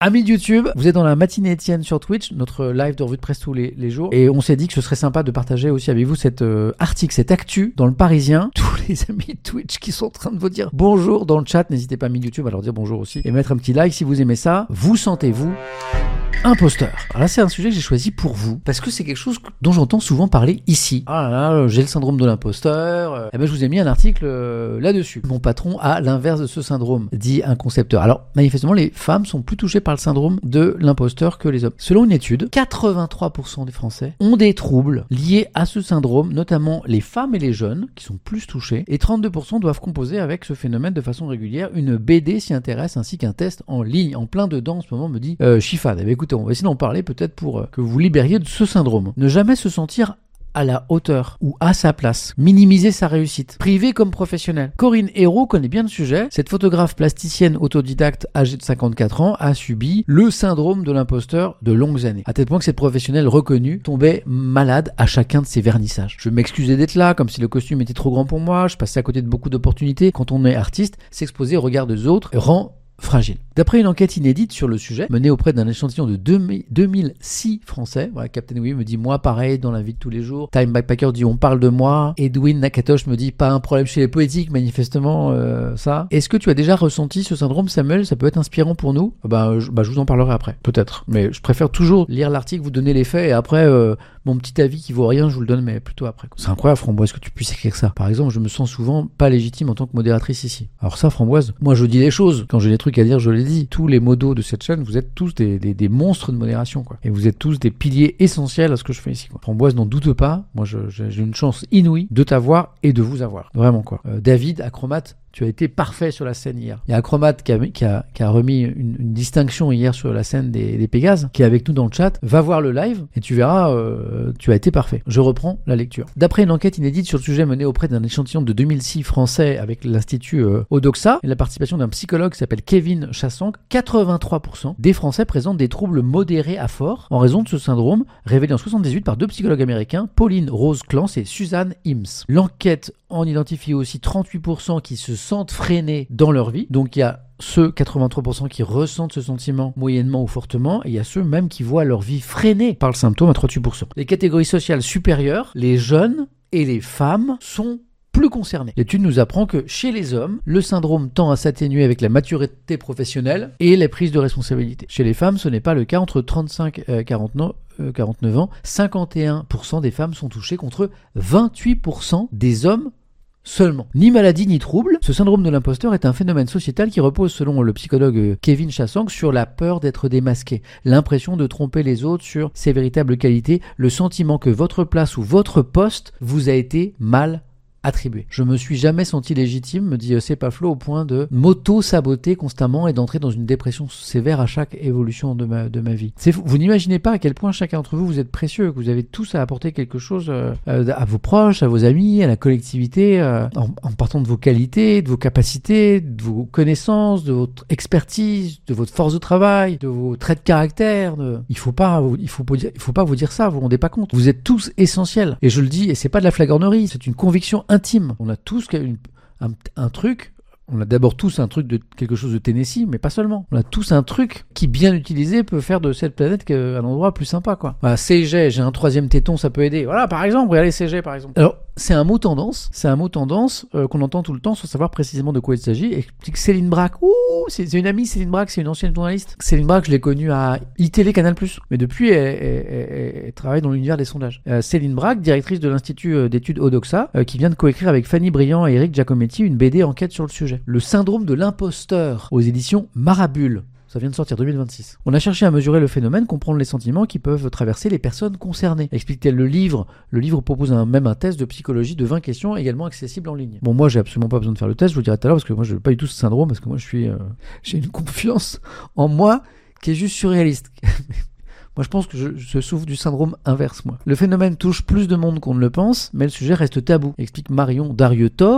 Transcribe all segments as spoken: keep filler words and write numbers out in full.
Amis de YouTube, vous êtes dans la matinée Étienne sur Twitch, notre live de revue de presse tous les, les jours. Et on s'est dit que ce serait sympa de partager aussi avec vous cet euh, article, cette actu dans le Parisien. Tous les amis de Twitch qui sont en train de vous dire bonjour dans le chat. N'hésitez pas, amis de YouTube, à leur dire bonjour aussi. Et mettre un petit like si vous aimez ça. Vous sentez-vous imposteur? Alors là, c'est un sujet que j'ai choisi pour vous, parce que c'est quelque chose dont j'entends souvent parler ici. Ah là là, j'ai le syndrome de l'imposteur. Euh, eh ben, je vous ai mis un article euh, là-dessus. Mon patron a l'inverse de ce syndrome, dit un concepteur. Alors, manifestement, les femmes sont plus touchées par le syndrome de l'imposteur que les hommes. Selon une étude, quatre-vingt-trois pour cent des Français ont des troubles liés à ce syndrome, notamment les femmes et les jeunes, qui sont plus touchés, et trente-deux pour cent doivent composer avec ce phénomène de façon régulière. Une B D s'y intéresse, ainsi qu'un test en ligne. En plein dedans, en ce moment, me dit euh, Chifad. Eh bien, écoutez, on va essayer d'en parler peut-être pour euh, que vous vous libériez de ce syndrome. Ne jamais se sentir à la hauteur ou à sa place. Minimiser sa réussite, privé comme professionnel. Corinne Hérault connaît bien le sujet. Cette photographe plasticienne autodidacte âgée de cinquante-quatre ans a subi le syndrome de l'imposteur de longues années. À tel point que cette professionnelle reconnue tombait malade à chacun de ses vernissages. Je m'excusais d'être là, comme si le costume était trop grand pour moi. Je passais à côté de beaucoup d'opportunités. Quand on est artiste, s'exposer au regard des autres rend fragile. D'après une enquête inédite sur le sujet, menée auprès d'un échantillon de deux mille six Français, voilà, Captain Wii me dit moi pareil dans la vie de tous les jours, Time Backpacker dit on parle de moi, Edwin Nakatosh me dit pas un problème chez les poétiques, manifestement euh, ça. Est-ce que tu as déjà ressenti ce syndrome, Samuel? Ça peut être inspirant pour nous? Bah je, bah, je vous en parlerai après, peut-être. Mais je préfère toujours lire l'article, vous donner les faits, et après euh, mon petit avis qui vaut rien, je vous le donne, mais plutôt après. C'est incroyable, Framboise, que tu puisses écrire ça. Par exemple, je me sens souvent pas légitime en tant que modératrice ici. Alors ça, Framboise, moi je dis les choses, quand j'ai des trucs à dire, je les dis. Tous les modos de cette chaîne, vous êtes tous des, des, des monstres de modération, quoi. Et vous êtes tous des piliers essentiels à ce que je fais ici, quoi. Framboise, n'en doute pas, moi je, je, j'ai une chance inouïe de t'avoir et de vous avoir. Vraiment, quoi. Euh, David, Acromate, tu as été parfait sur la scène hier. Il y a Acromate qui a, qui a, qui a remis une, une distinction hier sur la scène des, des Pégases, qui est avec nous dans le chat. Va voir le live et tu verras, euh, tu as été parfait. Je reprends la lecture. D'après une enquête inédite sur le sujet menée auprès d'un échantillon de deux mille six Français avec l'Institut euh, Odoxa et la participation d'un psychologue qui s'appelle Kevin Chassang, quatre-vingt-trois pour cent des Français présentent des troubles modérés à forts en raison de ce syndrome, révélé en soixante-dix-huit par deux psychologues américains, Pauline Rose Clance et Suzanne Ims. L'enquête en identifie aussi trente-huit pour cent qui se sentent freinés dans leur vie. Donc il y a ceux quatre-vingt-trois pour cent qui ressentent ce sentiment moyennement ou fortement, et il y a ceux même qui voient leur vie freinée par le symptôme à trente-huit pour cent. Les catégories sociales supérieures, les jeunes et les femmes sont plus concernés. L'étude nous apprend que chez les hommes, le syndrome tend à s'atténuer avec la maturité professionnelle et les prises de responsabilité. Chez les femmes, ce n'est pas le cas. Entre trente-cinq et quarante-neuf ans, cinquante et un pour cent des femmes sont touchées contre vingt-huit pour cent des hommes seulement. Ni maladie ni trouble, ce syndrome de l'imposteur est un phénomène sociétal qui repose, selon le psychologue Kevin Chassang, sur la peur d'être démasqué, l'impression de tromper les autres sur ses véritables qualités, le sentiment que votre place ou votre poste vous a été mal attribué. Je me suis jamais senti légitime, me dit Sepaflo, au point de m'auto-saboter constamment et d'entrer dans une dépression sévère à chaque évolution de ma, de ma vie. C'est fou. Vous n'imaginez pas à quel point chacun d'entre vous, vous êtes précieux, que vous avez tous à apporter quelque chose euh, à vos proches, à vos amis, à la collectivité, euh, en, en partant de vos qualités, de vos capacités, de vos connaissances, de votre expertise, de votre force de travail, de vos traits de caractère. De... Il faut pas, il faut pas dire, il faut pas vous dire ça, vous vous rendez pas compte. Vous êtes tous essentiels. Et je le dis, et c'est pas de la flagornerie, c'est une conviction intime. On a tous une, un, un truc, on a d'abord tous un truc de quelque chose de Tennessee, mais pas seulement. On a tous un truc qui, bien utilisé, peut faire de cette planète un endroit plus sympa, quoi. Voilà, C G, j'ai un troisième téton, ça peut aider. Voilà, par exemple, regardez C G, par exemple. Alors, c'est un mot tendance, c'est un mot tendance euh, qu'on entend tout le temps sans savoir précisément de quoi il s'agit. Explique Céline Braque. Ouh, c'est, c'est une amie, Céline Braque, c'est une ancienne journaliste. Céline Braque, je l'ai connue à iTélé Canal plus, mais depuis, elle, elle, elle, elle travaille dans l'univers des sondages. Euh, Céline Braque, directrice de l'Institut d'études Odoxa, euh, qui vient de coécrire avec Fanny Briand et Eric Giacometti une B D enquête sur le sujet. Le syndrome de l'imposteur, aux éditions Marabule. Ça vient de sortir, deux mille vingt-six. On a cherché à mesurer le phénomène, comprendre les sentiments qui peuvent traverser les personnes concernées. Explique-t-elle le livre. Le livre propose un, même un test de psychologie de vingt questions, également accessible en ligne. Bon, moi, j'ai absolument pas besoin de faire le test, je vous le dirai tout à l'heure, parce que moi, je n'ai pas du tout ce syndrome, parce que moi, je suis, euh, j'ai une confiance en moi qui est juste surréaliste. Moi, je pense que je, je souffre du syndrome inverse, moi. Le phénomène touche plus de monde qu'on ne le pense, mais le sujet reste tabou, explique Marion Darieux-Thor,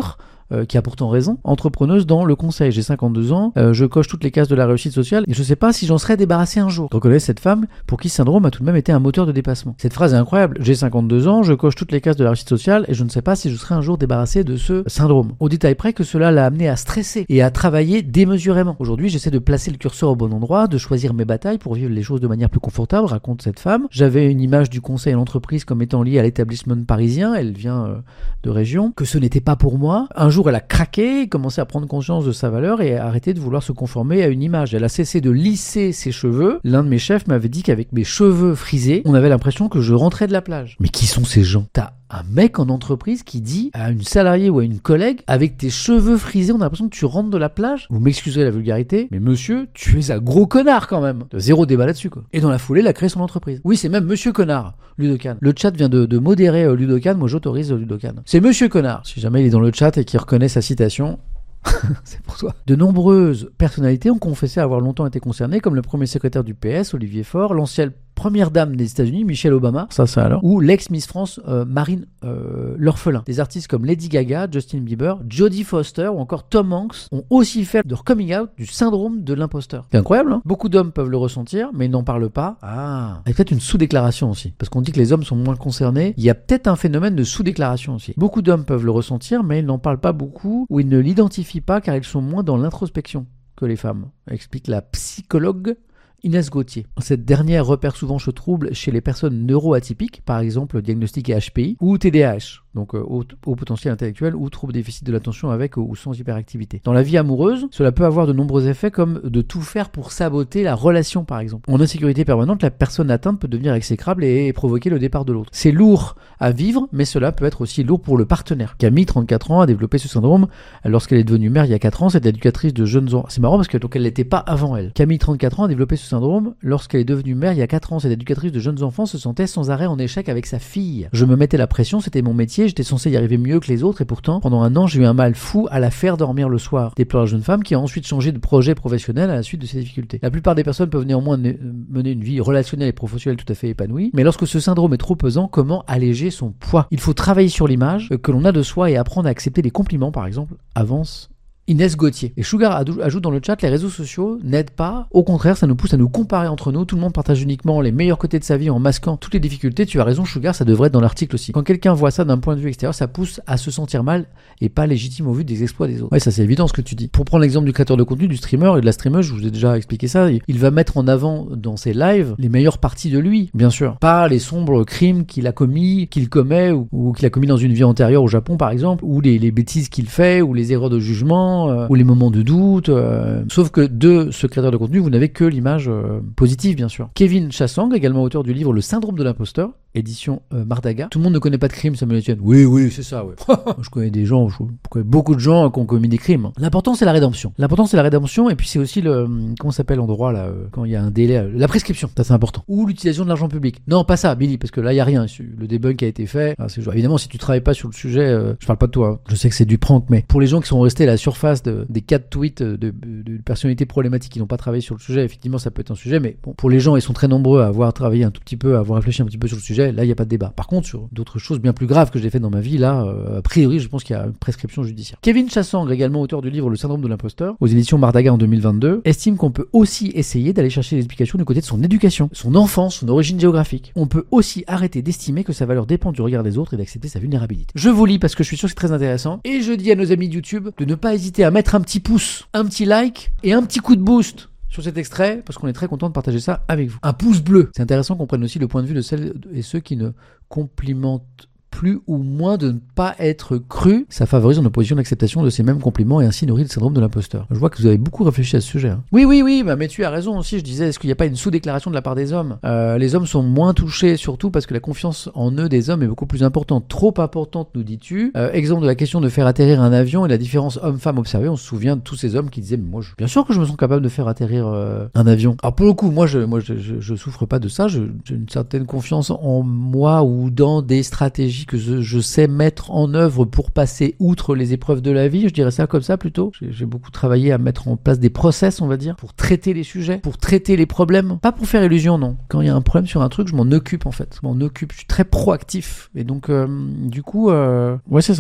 euh, qui a pourtant raison, entrepreneuse dans le conseil. J'ai cinquante-deux ans, euh, je coche toutes les cases de la réussite sociale et je sais pas si j'en serais débarrassé un jour. Je reconnais cette femme pour qui ce syndrome a tout de même été un moteur de dépassement. Cette phrase est incroyable. J'ai cinquante-deux ans, je coche toutes les cases de la réussite sociale et je ne sais pas si je serai un jour débarrassé de ce syndrome. Au détail près que cela l'a amené à stresser et à travailler démesurément. Aujourd'hui, j'essaie de placer le curseur au bon endroit, de choisir mes batailles pour vivre les choses de manière plus confortable, raconte cette femme. J'avais une image du conseil à l'entreprise comme étant liée à l'établissement parisien, elle vient euh, de région, que ce n'était pas pour moi. Un jour, elle a craqué, commencé à prendre conscience de sa valeur et a arrêté de vouloir se conformer à une image. Elle a cessé de lisser ses cheveux. L'un de mes chefs m'avait dit qu'avec mes cheveux frisés, on avait l'impression que je rentrais de la plage. Mais qui sont ces gens ? T'as un mec en entreprise qui dit à une salariée ou à une collègue, avec tes cheveux frisés, on a l'impression que tu rentres de la plage. Vous m'excuserez la vulgarité, mais monsieur, tu es un gros connard quand même. Zéro débat là-dessus, quoi. Et dans la foulée, il a créé son entreprise. Oui, c'est même monsieur connard, Ludokan. Le chat vient de, de modérer euh, Ludokan, moi j'autorise euh, Ludokan. C'est monsieur connard. Si jamais il est dans le chat et qu'il reconnaît sa citation, c'est pour toi. De nombreuses personnalités ont confessé avoir longtemps été concernées, comme le premier secrétaire du P S, Olivier Faure, l'ancienne première dame des États-Unis, Michelle Obama, ça ça alors, ou l'ex-Miss France euh, Marine euh, L'Orphelin. Des artistes comme Lady Gaga, Justin Bieber, Jodie Foster ou encore Tom Hanks ont aussi fait leur coming out du syndrome de l'imposteur. C'est incroyable, hein ? Beaucoup d'hommes peuvent le ressentir, mais ils n'en parlent pas. Ah, il y a peut-être une sous-déclaration aussi, parce qu'on dit que les hommes sont moins concernés. Il y a peut-être un phénomène de sous-déclaration aussi. Beaucoup d'hommes peuvent le ressentir, mais ils n'en parlent pas beaucoup ou ils ne l'identifient pas car ils sont moins dans l'introspection que les femmes, explique la psychologue Inès Gauthier. Cette dernière repère souvent ce trouble chez les personnes neuroatypiques, par exemple diagnostiquées H P I ou T D A H, donc euh, haut, haut potentiel intellectuel ou trouble déficit de l'attention avec ou sans hyperactivité. Dans la vie amoureuse, cela peut avoir de nombreux effets comme de tout faire pour saboter la relation, par exemple. En insécurité permanente, la personne atteinte peut devenir exécrable et provoquer le départ de l'autre. C'est lourd à vivre, mais cela peut être aussi lourd pour le partenaire. Camille, trente-quatre ans, a développé ce syndrome lorsqu'elle est devenue mère il y a quatre ans. C'est éducatrice de jeunes enfants. C'est marrant parce que donc elle l'était pas avant elle. Camille, trente-quatre ans, a développé ce syndrome lorsqu'elle est devenue mère il y a quatre ans. Cette éducatrice de jeunes enfants se sentait sans arrêt en échec avec sa fille. Je me mettais la pression, c'était mon métier, j'étais censé y arriver mieux que les autres et pourtant, pendant un an, j'ai eu un mal fou à la faire dormir le soir. Déplore la jeune femme qui a ensuite changé de projet professionnel à la suite de ces difficultés. La plupart des personnes peuvent néanmoins mener une vie relationnelle et professionnelle tout à fait épanouie, mais lorsque ce syndrome est trop pesant, comment alléger son poids ? Il faut travailler sur l'image que l'on a de soi et apprendre à accepter les compliments, par exemple. Avance Inès Gauthier. Et Sugar ajoute dans le chat, les réseaux sociaux n'aident pas. Au contraire, ça nous pousse à nous comparer entre nous. Tout le monde partage uniquement les meilleurs côtés de sa vie en masquant toutes les difficultés. Tu as raison, Sugar, ça devrait être dans l'article aussi. Quand quelqu'un voit ça d'un point de vue extérieur, ça pousse à se sentir mal et pas légitime au vu des exploits des autres. Ouais, ça c'est évident ce que tu dis. Pour prendre l'exemple du créateur de contenu, du streamer et de la streameuse, je vous ai déjà expliqué ça, il va mettre en avant dans ses lives les meilleures parties de lui, bien sûr. Pas les sombres crimes qu'il a commis, qu'il commet ou, ou qu'il a commis dans une vie antérieure au Japon par exemple, ou les, les bêtises qu'il fait, ou les erreurs de jugement, Euh, ou les moments de doute, euh, sauf que de ce créateur de contenu, vous n'avez que l'image euh, positive, bien sûr. Kevin Chassang, également auteur du livre Le syndrome de l'imposteur, édition euh, Mardaga. Tout le monde ne connaît pas de crime, Samuel Etienne. Oui, oui, c'est ça, ouais. Je connais des gens, je connais beaucoup de gens qui ont commis des crimes. L'important, c'est la rédemption. L'important, c'est la rédemption, et puis c'est aussi le, comment ça s'appelle en droit, là, euh, quand il y a un délai, la prescription, ça c'est important. Ou l'utilisation de l'argent public. Non, pas ça, Billy, parce que là, il y a rien. Le débunk a été fait. Ah, c'est genre, évidemment, si tu travailles pas sur le sujet, euh, je parle pas de toi, hein. Je sais que c'est du prank, mais pour les gens qui sont restés à la surface de, des quatre tweets de, de, de personnalités problématiques qui n'ont pas travaillé sur le sujet, effectivement, ça peut être un sujet, mais bon, pour les gens, ils sont très nombreux à avoir travaillé un tout petit peu, à avoir réfléchi un petit peu sur le sujet, là, il n'y a pas de débat. Par contre, sur d'autres choses bien plus graves que j'ai fait dans ma vie, là, euh, a priori, je pense qu'il y a une prescription judiciaire. Kevin Chassang, également auteur du livre Le syndrome de l'imposteur, aux éditions Mardaga en deux mille vingt-deux, estime qu'on peut aussi essayer d'aller chercher l'explication du côté de son éducation, son enfance, son origine géographique. On peut aussi arrêter d'estimer que sa valeur dépend du regard des autres et d'accepter sa vulnérabilité. Je vous lis parce que je suis sûr que c'est très intéressant, et je dis à nos amis de YouTube de ne pas hésiter à mettre un petit pouce, un petit like et un petit coup de boost sur cet extrait, parce qu'on est très content de partager ça avec vous. Un pouce bleu. C'est intéressant qu'on prenne aussi le point de vue de celles et ceux qui ne complimentent plus ou moins de ne pas être cru. Ça favorise une opposition d'acceptation de ces mêmes compliments et ainsi nourrit le syndrome de l'imposteur. Je vois que vous avez beaucoup réfléchi à ce sujet. Hein. Oui, oui, oui, bah, mais tu as raison aussi. Je disais, est-ce qu'il n'y a pas une sous-déclaration de la part des hommes ? euh, Les hommes sont moins touchés, surtout parce que la confiance en eux des hommes est beaucoup plus importante. Trop importante, nous dis-tu. Euh, exemple de la question de faire atterrir un avion et la différence homme-femme observée. On se souvient de tous ces hommes qui disaient, mais moi, je... bien sûr que je me sens capable de faire atterrir euh, un avion. Alors pour le coup, moi, je, moi, je, je, je souffre pas de ça. Je, j'ai une certaine confiance en moi ou dans des stratégies que je, je sais mettre en œuvre pour passer outre les épreuves de la vie, je dirais ça comme ça plutôt. J'ai, j'ai beaucoup travaillé à mettre en place des process, on va dire, pour traiter les sujets, pour traiter les problèmes. Pas pour faire illusion, non. Quand il y a un problème sur un truc, je m'en occupe en fait. Je m'en occupe, je suis très proactif. Et donc, euh, du coup, euh, ouais, c'est ça.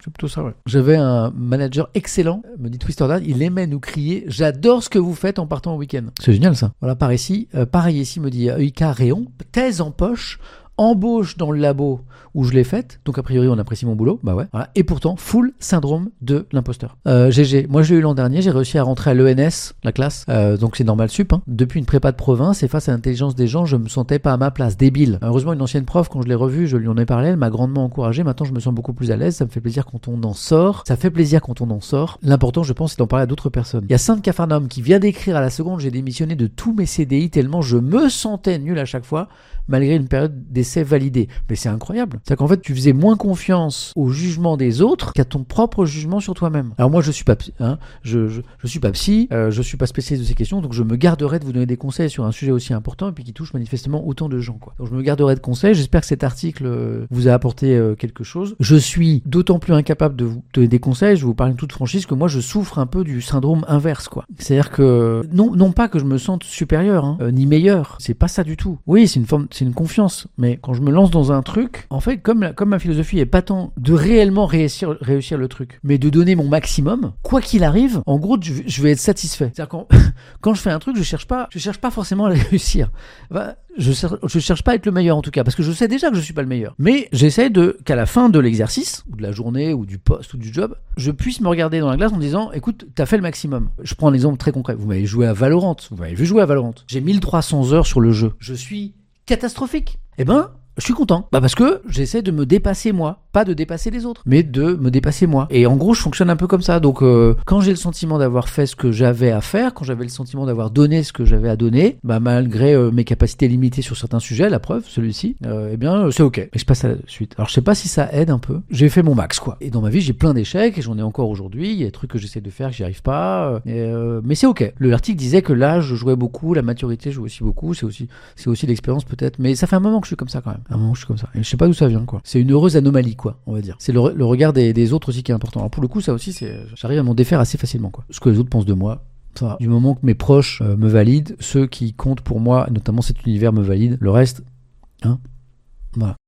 C'est plutôt ça, ouais. J'avais un manager excellent, me dit Twisterdad, il aimait nous crier « J'adore ce que vous faites en partant au week-end ». C'est génial ça. Voilà, par ici, euh, pareil ici, me dit E I K Réon, thèse en poche, embauche dans le labo où je l'ai faite, donc a priori on apprécie mon boulot, bah ouais, voilà. Et pourtant, full syndrome de l'imposteur. Euh, G G, moi je l'ai eu l'an dernier, j'ai réussi à rentrer à l'E N S, la classe, euh, donc c'est normal sup, hein. Depuis une prépa de province et face à l'intelligence des gens, je me sentais pas à ma place, débile. Heureusement, une ancienne prof, quand je l'ai revue, je lui en ai parlé, elle m'a grandement encouragé, maintenant je me sens beaucoup plus à l'aise, ça me fait plaisir quand on en sort, ça fait plaisir quand on en sort. L'important, je pense, c'est d'en parler à d'autres personnes. Il y a Sainte Capharnaüm qui vient d'écrire à la seconde, j'ai démissionné de tous mes C D I tellement je me sentais nul à chaque fois, malgré une période d'essai validée. Mais c'est incroyable. C'est-à-dire qu'en fait, tu faisais moins confiance au jugement des autres qu'à ton propre jugement sur toi-même. Alors moi, je suis pas psy, hein, je, je, je suis pas psy, euh, je suis pas spécialiste de ces questions, donc je me garderai de vous donner des conseils sur un sujet aussi important et puis qui touche manifestement autant de gens, quoi. Donc je me garderai de conseils. J'espère que cet article euh, vous a apporté euh, quelque chose. Je suis d'autant plus incapable de vous donner des conseils, je vous parle en toute franchise, que moi, je souffre un peu du syndrome inverse, quoi. C'est-à-dire que non, non pas que je me sente supérieur, hein, euh, ni meilleur. C'est pas ça du tout. Oui, c'est une forme, c'est une confiance. Mais quand je me lance dans un truc, en fait, comme, la, comme ma philosophie est pas tant de réellement réussir, réussir le truc, mais de donner mon maximum, quoi qu'il arrive, en gros, je, je vais être satisfait. C'est-à-dire quand, quand je fais un truc, je cherche pas, je cherche pas forcément à le réussir. Enfin, je, je cherche pas à être le meilleur en tout cas, parce que je sais déjà que je suis pas le meilleur. Mais j'essaie de, qu'à la fin de l'exercice, ou de la journée, ou du poste, ou du job, je puisse me regarder dans la glace en disant, écoute, t'as fait le maximum. Je prends un exemple très concret. Vous m'avez joué à Valorant. Vous m'avez vu jouer à Valorant. J'ai mille trois cents heures sur le jeu. Je suis catastrophique. Eh ben, je suis content. Bah parce que j'essaie de me dépasser moi, pas de dépasser les autres, mais de me dépasser moi. Et en gros, je fonctionne un peu comme ça. Donc, euh, quand j'ai le sentiment d'avoir fait ce que j'avais à faire, quand j'avais le sentiment d'avoir donné ce que j'avais à donner, bah malgré euh, mes capacités limitées sur certains sujets, la preuve, celui-ci, euh, eh bien, c'est ok. Et je passe à la suite. Alors, je sais pas si ça aide un peu. J'ai fait mon max, quoi. Et dans ma vie, j'ai plein d'échecs et j'en ai encore aujourd'hui. Il y a des trucs que j'essaie de faire que j'y arrive pas. Euh, et, euh, mais c'est ok. Le l'article disait que l'âge je jouais beaucoup, la maturité joue aussi beaucoup. C'est aussi, c'est aussi l'expérience peut-être. Mais ça fait un moment que je suis comme ça quand même. Un moment que je suis comme ça. Et je sais pas d'où ça vient, quoi. C'est une heureuse anomalie, quoi, on va dire. C'est le, re- le regard des, des autres aussi qui est important. Alors pour le coup, ça aussi, c'est, j'arrive à m'en défaire assez facilement, quoi. Ce que les autres pensent de moi, ça, du moment que mes proches euh, me valident, ceux qui comptent pour moi, notamment cet univers me valident, le reste, hein, voilà.